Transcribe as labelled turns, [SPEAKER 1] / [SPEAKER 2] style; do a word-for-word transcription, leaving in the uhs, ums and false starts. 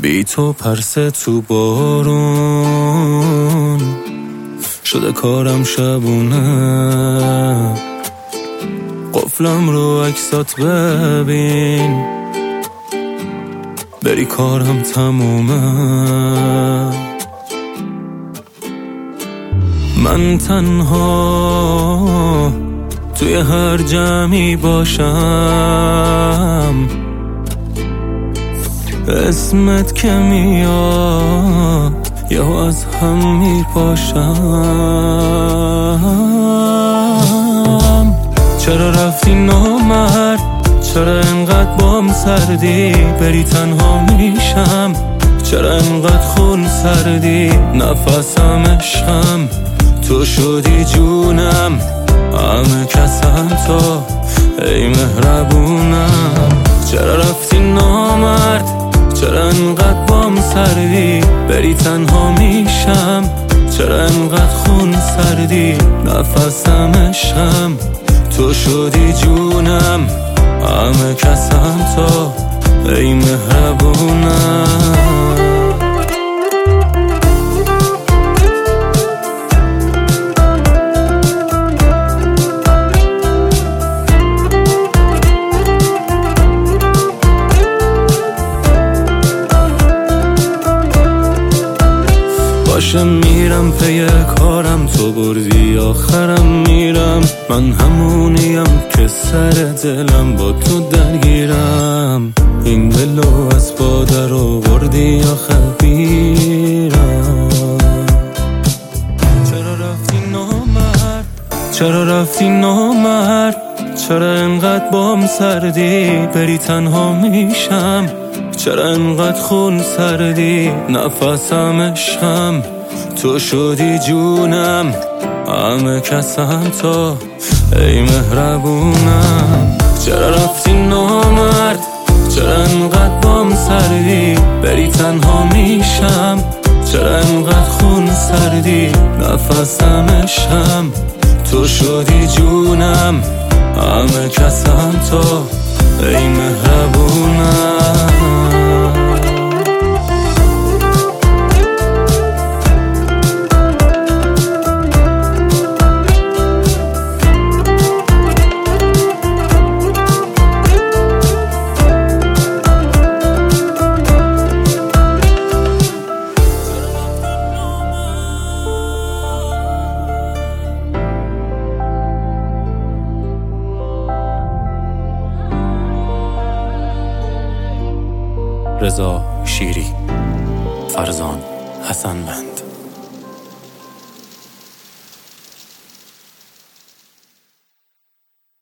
[SPEAKER 1] بی تو پرسه تو بارون شده کارم شبونه، قفلم رو عکسات ببین بری کارم تمومه. من تنها توی هر جمعی باشم، اسمت که میاد یا از هم میپاشم. چرا رفتی نامرد، چرا انقدر بام سردی، بری تنها میشم، چرا انقدر خون سردی، نفسم عشقم تو شدی جونم، همه کسم تو ای مهربونم. چرا رفتی نامرد، چرا انقدر بام سردی، بری تنها میشم، چرا انقدر خون سردی، نفسم عشقم تو شدی جونم، همه کسم تو ای مهربونم. باشه میرم پی کارم، تو بردی آخرم میرم، من همونیم که سر دلم با تو درگیرم، این دلو از پادر آوردی آخر بیرم. چرا رفتی نامرد، چرا رفتی نامرد، چرا انقدر بام سردی، بری تنها میشم، چرا انقدر خون سردی، نفسم عشقم تو شدی جونم، همه کسم تو ای مهربونم. چرا رفتی نامرد، چرا انقدر بام سردی، بری تنها میشم، چرا انقدر خون سردی، نفسم عشقم تو شدی جونم، همه کسم تو ای مهربونم. رضا شیری، فرزان حسنوند.